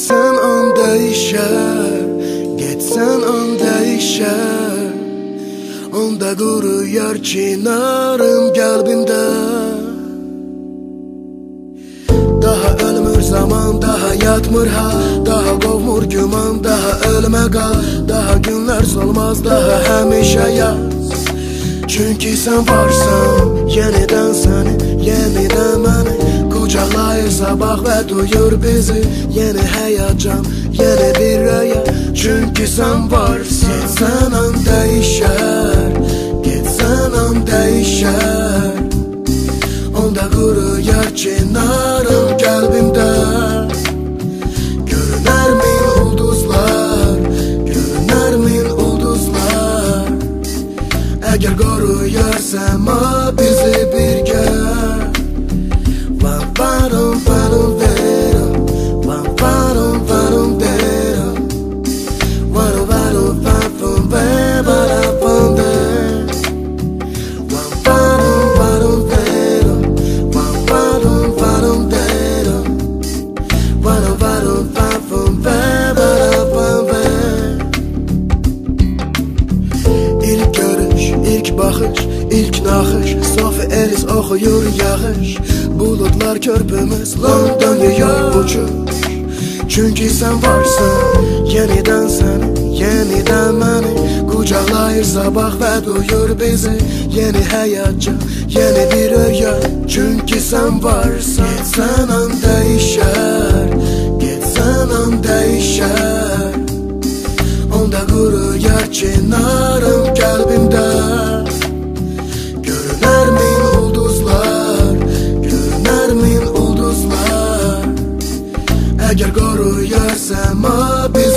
Geçsen an değişer, geçsen an değişer. Onda quruyar çinarım kalbimde. Daha ölmür zaman, daha yatmır ha, daha qovmur güman, daha ölme qal, daha günler solmaz, daha həmişə yaz. Çünkü sen varsan, yeniden seni, yeniden beni kucaklayır sabah ve duyur bizi. Yeni heyecan, yeni bir rüya. Çünkü sen varsın. Geçsen an değişer, geçsen an değişer. Onda quruyar çinarım kalbimde. Görüner min ulduzlar, görüner min ulduzlar. Eğer qoruyar səma bizi birgə. Vam varum varum verum, vam varum varum derum. Varum varum varum ve varum de. Vam varum varum verum, vam varum varum derum. Varum varum varum ve varum de. İlk görüş, ilk baxış, ilk naxış. Sofi Elis oxuyur yağış. Bulutlar körpümüz London New York uçur. Çünkü sen varsın. Yeniden seni, yeniden beni kucaklayır sabah ve duyur bizi. Yeni heyecan, yeni bir rüya. Çünkü sen varsın. Geçsen an değişer, geçsen an değişer. Onda quruyar çinarım kalbimde. Görüner min ulduzlar, görüner min ulduzlar. Eğer qoruyar səma bizi